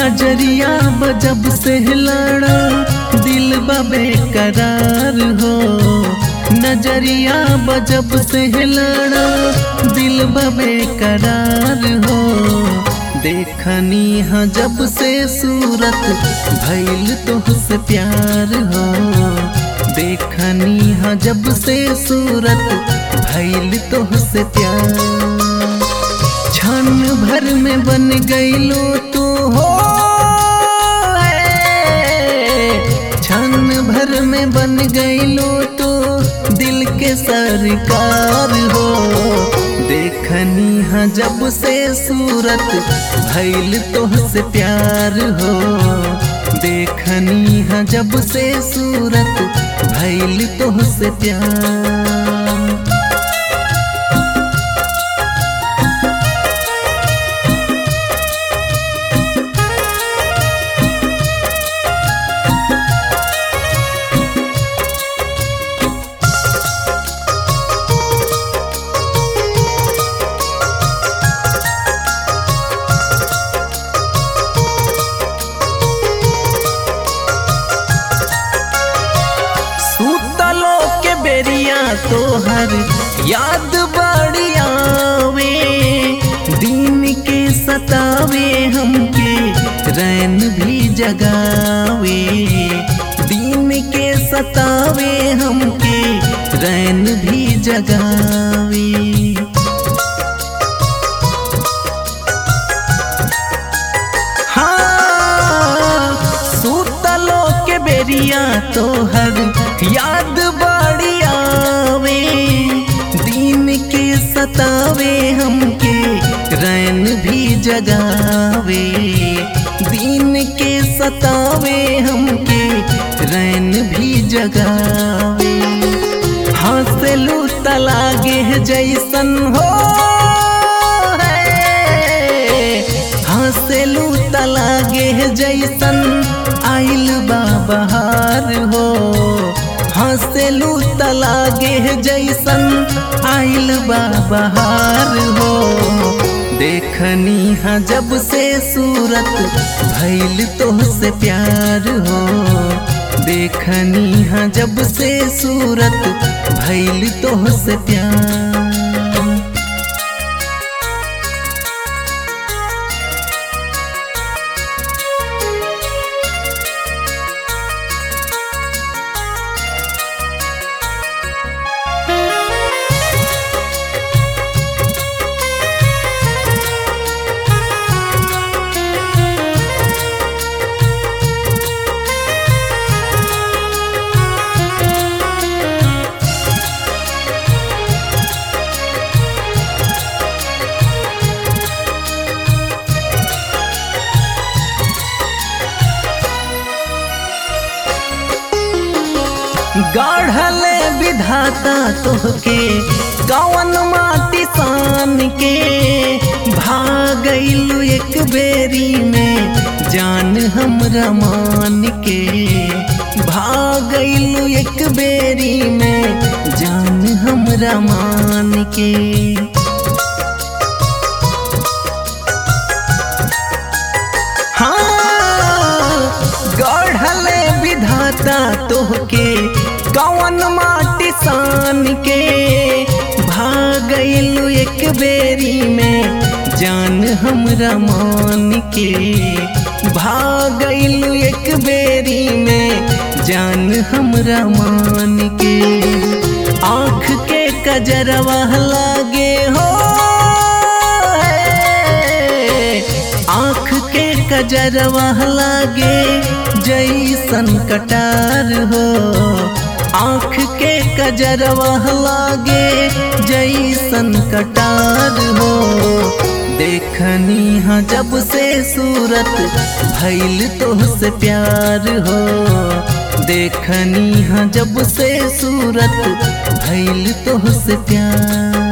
नजरिया बजब से लड़ा दिल बेकरार हो। नजरिया बजब से लड़ा दिल बेकरार हो। देखनी हाँ जब से सूरत भइल तोहसे प्यार हो। देखनी हाँ जब से सूरत भइल तोहसे प्यार। क्षण भर में बन गईलो तू हो। क्षण भर में बन गईलो तो दिल के सरकार हो। देखनी हाँ जब से सूरत भइल तोहसे प्यार हो। देखनी हाँ जब से सूरत भइल तोहसे प्यार। तोहर याद बड़ी आवे दिन के सतावे हमके रैन भी जगावे। दिन के सतावे हमके रैन भी जगावे। हाँ सुतलो के बेरिया तोहर याद बड़ी आवे। दिन के सतावे हमके रैन भी जगावे। दिन के सतावे हमके रैन भी जगावे। हंसलू तलागे जैसन हो। हंसलू तलागे जैसन आइल बा बहार हो। हंसलू तलागे जैसन आइल बा बहार हो। देखनी हाँ जब से सूरत भइल तोहसे प्यार हो। देखनी हाँ जब से सूरत भइल तोहसे प्यार। गाढ़ले विधाता तोहके कवन माटी सान के। भागइलू एक बेरी में जान हमरा मान के। भागइलू एक बेरी में जान हमरा मान के। हाँ गाढ़ले विधाता तोहके कवन माटी सान के। भागइलू एक बेरी में जान हमरा मान के। भागइलू एक बेरी में जान हमरा मान के। आँख के कजरवा लागे हो। आँख के कजरवा लागे जैसन कटार हो। आँख के कजरवा लागे जैसन कटार हो। देखनी हाँ जब से सूरत भइल तोहसे प्यार हो। देखनी हाँ जब से सूरत भइल तोहसे प्यार।